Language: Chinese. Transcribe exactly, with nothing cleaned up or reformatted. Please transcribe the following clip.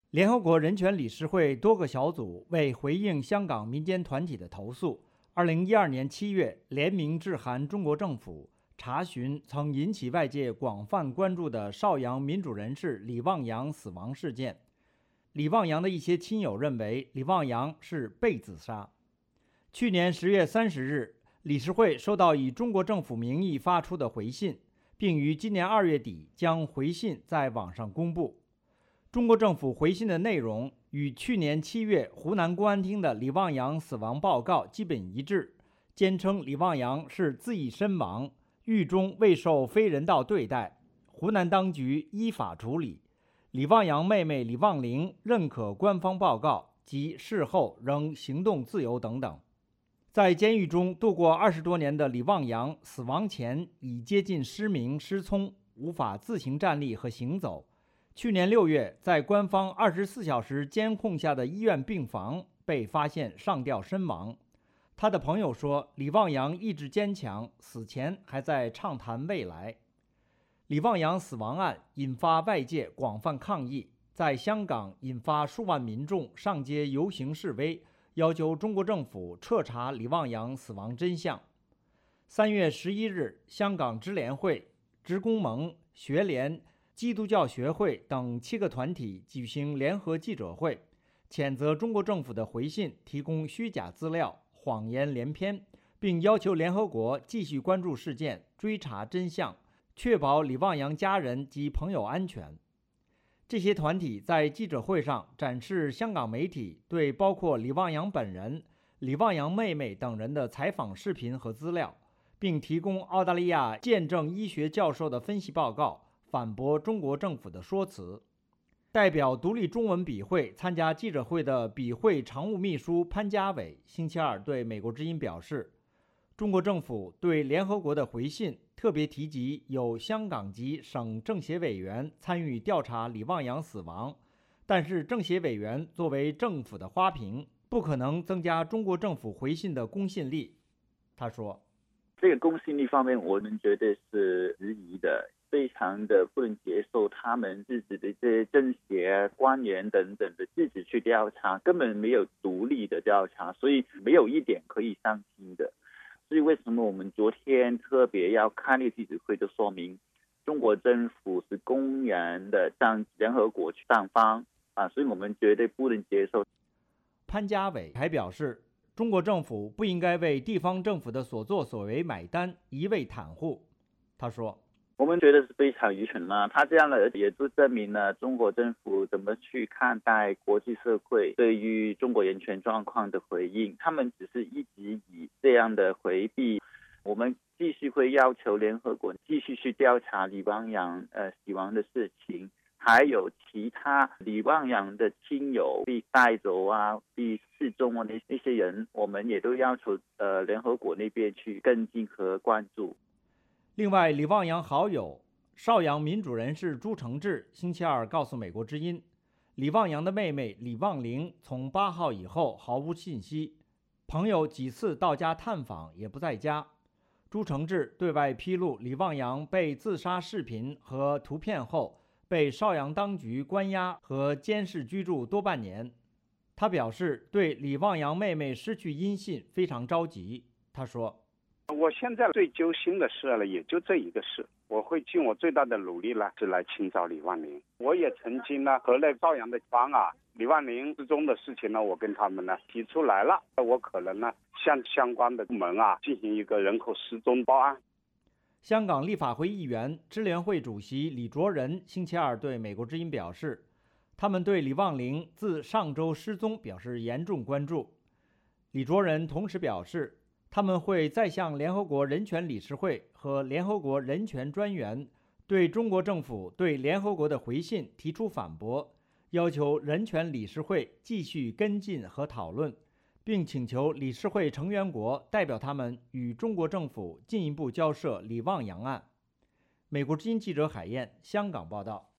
联合国人权理事会多个小组为回应香港民间团体的投诉，二零一二年七月联名致函中国政府，查询曾引起外界广泛关注的邵阳民主人士李旺阳死亡事件。李旺阳的一些亲友认为李旺阳是被自杀。去年十月三十日，理事会收到以中国政府名义发出的回信，并于今年二月底将回信在网上公布。中国政府回信的内容与去年七月湖南公安厅的李旺阳死亡报告基本一致，坚称李旺阳是自缢身亡，狱中未受非人道对待，湖南当局依法处理。李旺阳妹妹李旺玲认可官方报告及事后仍行动自由等等。在监狱中度过二十多年的李旺阳死亡前已接近失明失聪，无法自行站立和行走。去年六月，在官方二十四小时监控下的医院病房被发现上吊身亡。他的朋友说，李旺阳意志坚强，死前还在畅谈未来。李旺阳死亡案引发外界广泛抗议，在香港引发数万民众上街游行示威，要求中国政府彻查李旺阳死亡真相。三月十一日，香港支联会、职工盟、学联、基督教学会等七个团体举行联合记者会，谴责中国政府的回信提供虚假资料，谎言连篇，并要求联合国继续关注事件，追查真相，确保李旺阳家人及朋友安全。这些团体在记者会上展示香港媒体对包括李旺阳本人、李旺阳妹妹等人的采访视频和资料，并提供澳大利亚见证医学教授的分析报告，反驳中国政府的说辞。代表独立中文笔会参加记者会的笔会常务秘书潘家伟星期二对美国之音表示，中国政府对联合国的回信特别提及有香港籍省政协委员参与调查李旺阳死亡，但是政协委员作为政府的花瓶，不可能增加中国政府回信的公信力。他说， 这个公信力方面我们觉得是质疑的，非常的不能接受他们自己的这些政协官员等等的自己去调查，根本没有独立的调查，所以没有一点可以相信的。所以为什么我们昨天特别要开那个记者会，就说明中国政府是公然的向联合国去上访啊，所以我们绝对不能接受。 潘家伟还表示，中国政府不应该为地方政府的所作所为买单，一味袒护。他说， 我们觉得是非常愚蠢了，他这样的也就证明了中国政府怎么去看待国际社会对于中国人权状况的回应，他们只是一直以这样的回避。我们继续会要求联合国继续去调查李旺阳呃死亡的事情，还有其他李旺阳的亲友被带走啊、被失踪啊那那些人，我们也都要求呃联合国那边去跟进和关注。 另外，李旺阳好友邵阳民主人士朱承志星期二告诉美国之音，李旺阳的妹妹李旺玲从八号以后毫无信息，朋友几次到家探访也不在家。朱承志对外披露李旺阳被自杀视频和图片后，被邵阳当局关押和监视居住多半年。他表示对李旺阳妹妹失去音信非常着急。他说， 我现在最揪心的事了，也就这一个事，我会尽我最大的努力呢，是来寻找李旺玲。我也曾经呢和那邵阳的方啊，李旺玲失踪的事情呢，我跟他们呢提出来了，我可能呢向相关的部门啊进行一个人口失踪报案。 香港立法会议员、支联会主席李卓人星期二对美国之音表示，他们对李旺玲自上周失踪表示严重关注。李卓人同时表示，他们会再向联合国人权理事会和联合国人权专员对中国政府对联合国的回信提出反驳，要求人权理事会继续跟进和讨论，并请求理事会成员国代表他们与中国政府进一步交涉李旺阳案。美国之音记者海燕，香港报道。